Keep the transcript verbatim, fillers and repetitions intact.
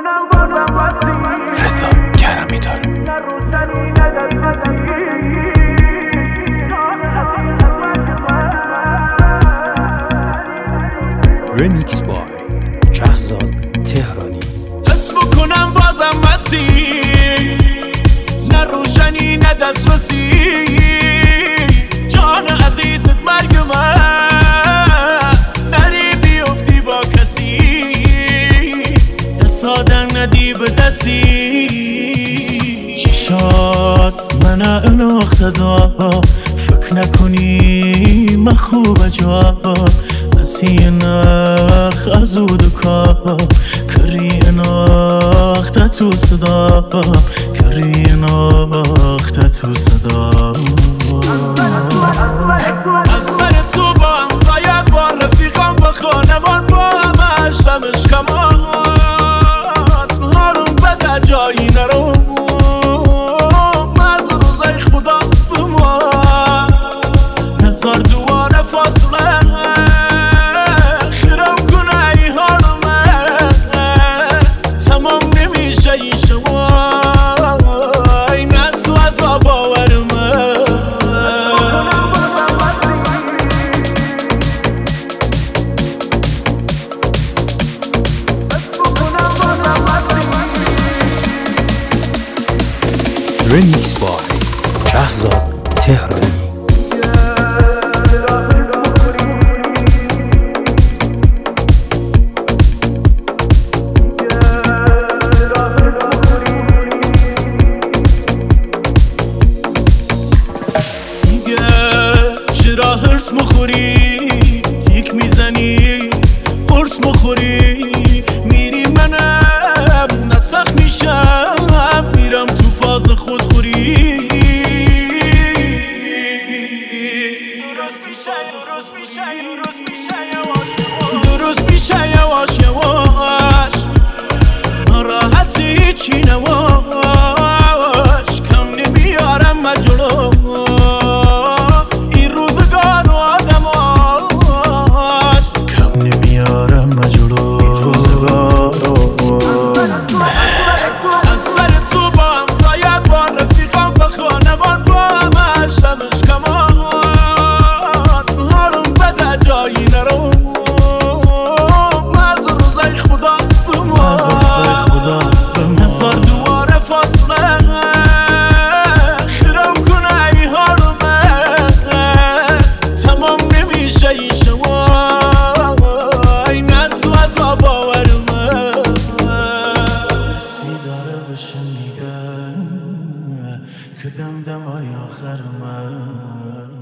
رضا کرمی داره. رمیکس بای شهزاد تهرانی. حس بکنم بازم مسیح، نه روشنی نه دسترسی، جان عزیزت مرگ من، نری بیفتی با کسی، دست آدم ندی به دستی، چشات من اناخته دا، فکر نکنی من خوب جا، نسی نخ از او دکا، کری ناخته تو صدا، کری ناخته تو صدا. از سر تو با همسایت با رفیقان با خانمان با همش دمش کمان، هارون بده جایی نرو، مز روزای خدا بما نزار دواره فاصله، خیرم کنه ای هارمه تمام نمیشه این شما، این از تو عذاب باورمه. رمیکس بای شهزاد تهرانی. چرا هرس مخوری تیک میزنی قرص مخوری، میری منم نسخ میشم، میرم تو فاز خودخوری، درست میشه یواش یواش، ناراحتی هیچی نواش، کم نمیارم مجلو که دم دم های آخر من